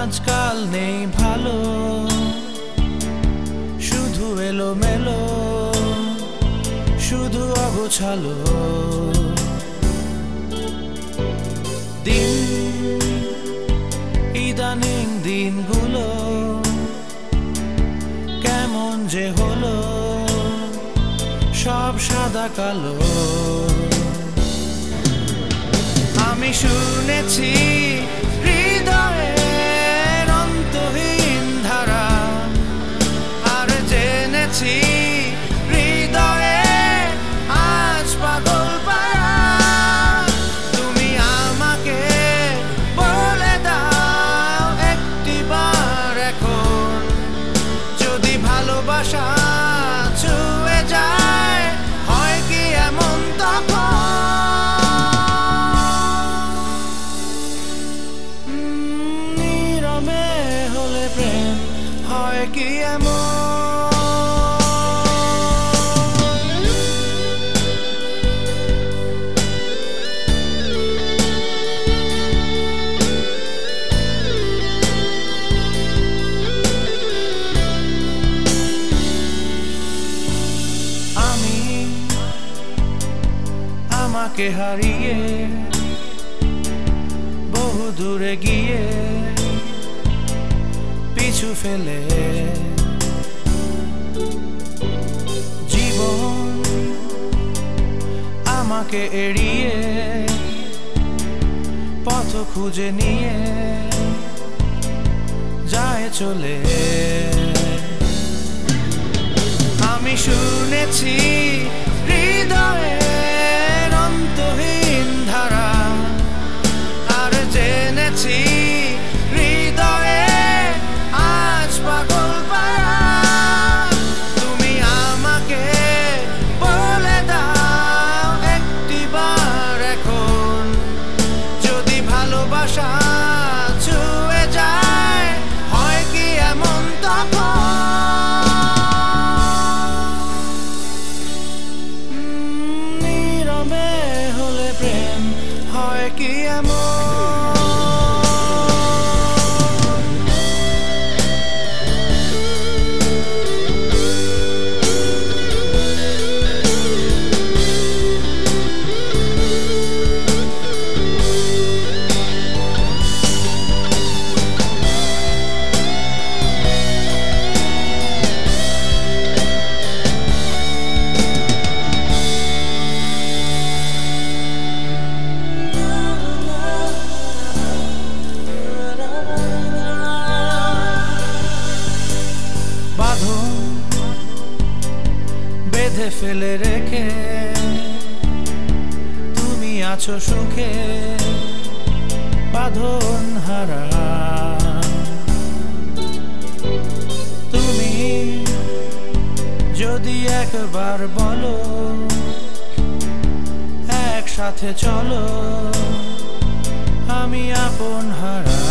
আজকাল নেই ভালো, শুধু এলোমেলো, শুধু অগোছালো দিন। ইদানিং দিনগুলো কেমন যে হলো, সব সাদা কালো। আমি শুনেছি হৃদয়ের অন্তহীন ধারা, আর জেনেছি হৃদয়ে আজ পাগল পারা। তুমি আমাকে বলে দাও একটিবার এখন, যদি ভালোবাসা ছুঁয়ে যায় হয় কি এমন তখন? নীরবে হলে প্রেম হয় কি এমন? আমাকে হারিয়ে বহু দূরে গিয়ে পিছু ফেলে জীবন আমাকে এড়িয়ে পথ খুঁজে নিয়ে যায় চলে। আমি শুনেছি হৃদয়ের অন্তহীন ধারা, আর জেনেছি হৃদয়ে আজ পাগল পারা। তুমি আমাকে বলে দাও একটিবার এখন, যদি ভালোবাসা ছুঁয়ে যায় হয় কি এমন তখন? হলে প্রেম হয় কি এমন? বেঁধে ফেলে রেখে তুমি আছো সুখে বাঁধন হারা। তুমি যদি একবার বলো একসাথে চলো, আমি আপন হারা।